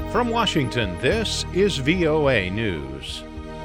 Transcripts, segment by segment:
From Washington, this is VOA News.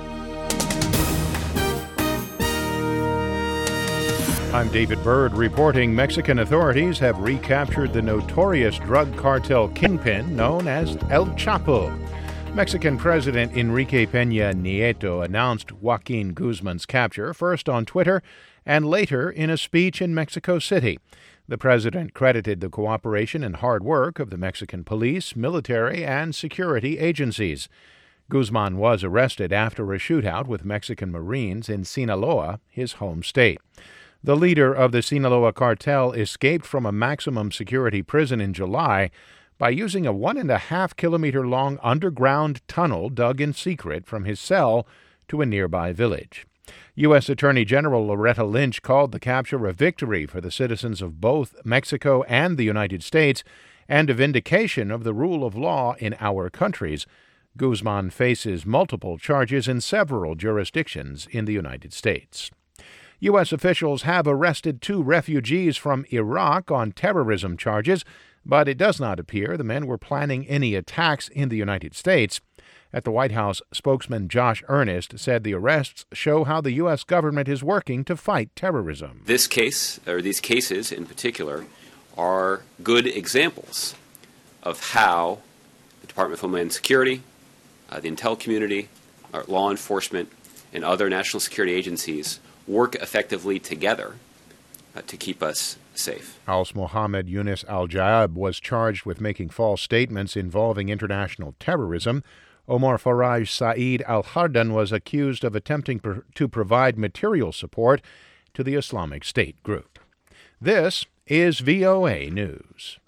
I'm David Byrd reporting Mexican authorities have recaptured the notorious drug cartel kingpin known as El Chapo. Mexican President Enrique Peña Nieto announced Joaquin Guzman's capture first on Twitter and later in a speech in Mexico City. The president credited the cooperation and hard work of the Mexican police, military, and security agencies. Guzman was arrested after a shootout with Mexican Marines in Sinaloa, his home state. The leader of the Sinaloa cartel escaped from a maximum security prison in July by using a 1.5-kilometer-long underground tunnel dug in secret from his cell to a nearby village. U.S. Attorney General Loretta Lynch called the capture a victory for the citizens of both Mexico and the United States and a vindication of the rule of law in our countries. Guzman faces multiple charges in several jurisdictions in the United States. U.S. officials have arrested 2 refugees from Iraq on terrorism charges, but it does not appear the men were planning any attacks in the United States. At the White House, spokesman Josh Earnest said the arrests show how the U.S. government is working to fight terrorism. This case, or these cases in particular, are good examples of how the Department of Homeland Security, the intel community, our law enforcement, and other national security agencies work effectively together to keep us safe. House Mohammed Yunus Al-Jaab was charged with making false statements involving international terrorism. Omar Faraj Saeed Al-Hardan was accused of attempting to provide material support to the Islamic State group. This is VOA News.